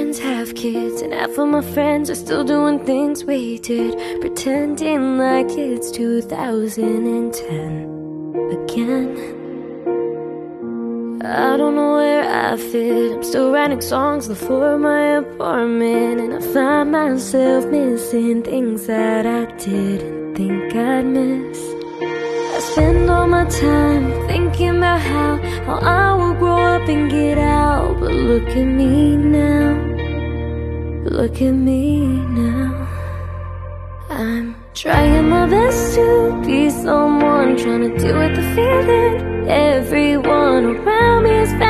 friends have kids, and half of my friends are still doing things we did, pretending like it's 2010 again. I don't know where I fit. I'm still writing songs before my apartment, and I find myself missing things that I didn't think I'd miss. I spend all my time thinking about how I will grow up and get out. But look at me now, look at me now. I'm trying my best to be someone, trying to deal with the feeling everyone around me is